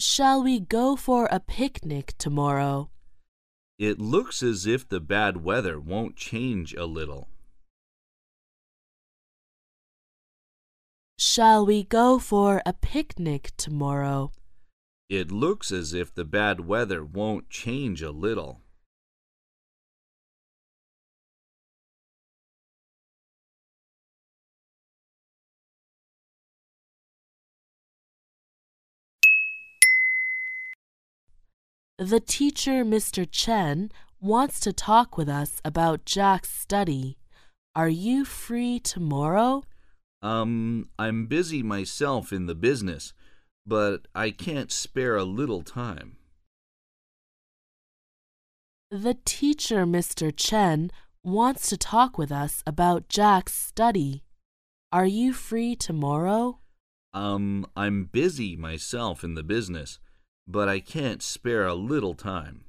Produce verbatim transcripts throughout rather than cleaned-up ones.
Shall we go for a picnic tomorrow? It looks as if the bad weather won't change a little. Shall we go for a picnic tomorrow? It looks as if the bad weather won't change a little. The teacher, Mister Chen, wants to talk with us about Jack's study. Are you free tomorrow? Um, I'm busy myself in the business, but I can't spare a little time. The teacher, Mister Chen, wants to talk with us about Jack's study. Are you free tomorrow? Um, I'm busy myself in the business, but I can't spare a little time.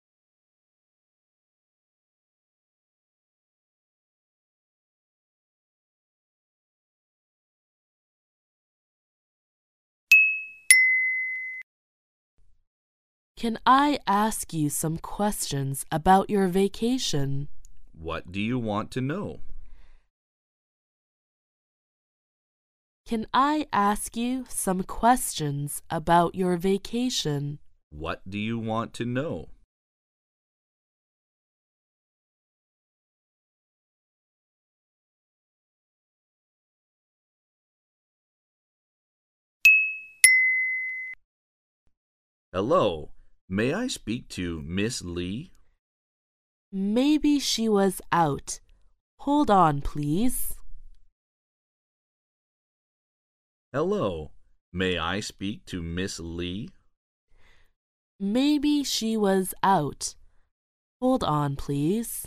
Can I ask you some questions about your vacation? What do you want to know? Can I ask you some questions about your vacation? What do you want to know? Hello, may I speak to Miss Lee? Maybe she was out. Hold on, please. Hello, may I speak to Miss Lee? Maybe she was out. Hold on, please.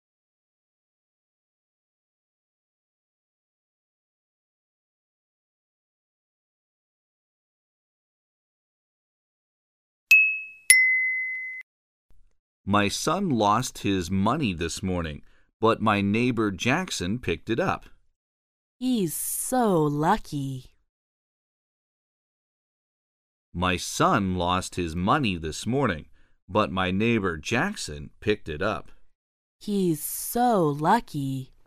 My son lost his money this morning, but my neighbor Jackson picked it up. He's so lucky. My son lost his money this morning, but my neighbor Jackson picked it up. He's so lucky.